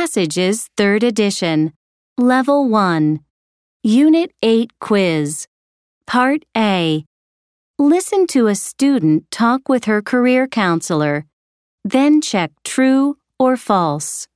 Passages 3rd Edition, Level 1, Unit 8 Quiz, Part A. Listen to a student talk with her career counselor. Then check true or false.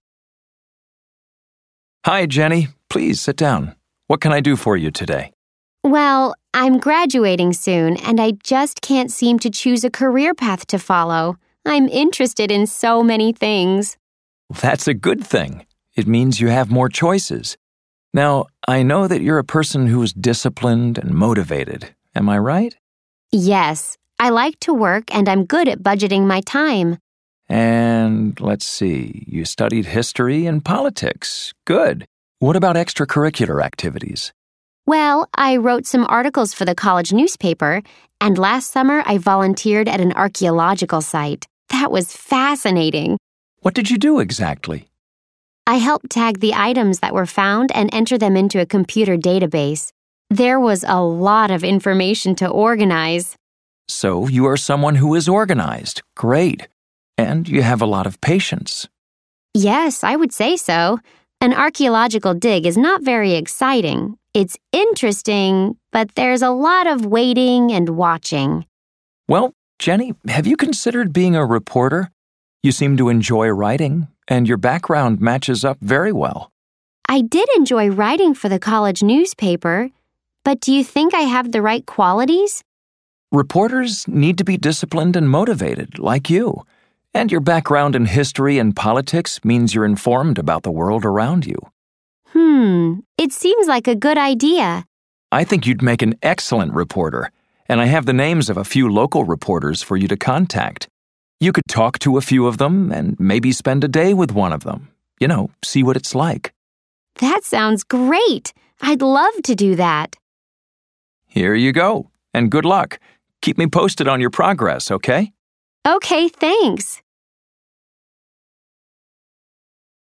Hi, Jenny. Please sit down. What can I do for you today? Well, I'm graduating soon, and I just can't seem to choose a career path to follow. I'm interested in so many things. That's a good thing. It means you have more choices. Now, I know that you're a person who's disciplined and motivated. Am I right? Yes, I like to work and I'm good at budgeting my time. And let's see, you studied history and politics. Good. What about extracurricular activities? Well, I wrote some articles for the college newspaper, and last summer I volunteered at an archaeological site. That was fascinating. What did you do exactly? I helped tag the items that were found and enter them into a computer database. There was a lot of information to organize. So you are someone who is organized. Great. And you have a lot of patience. Yes, I would say so. An archaeological dig is not very exciting. It's interesting, but there's a lot of waiting and watching. Well, Jenny, have you considered being a reporter? You seem to enjoy writing, and your background matches up very well. I did enjoy writing for the college newspaper, but do you think I have the right qualities? Reporters need to be disciplined and motivated, like you. And your background in history and politics means you're informed about the world around you. It seems like a good idea. I think you'd make an excellent reporter, and I have the names of a few local reporters for you to contact. You could talk to a few of them and maybe spend a day with one of them. See what it's like. That sounds great. I'd love to do that. Here you go, and good luck. Keep me posted on your progress, okay? Okay, thanks.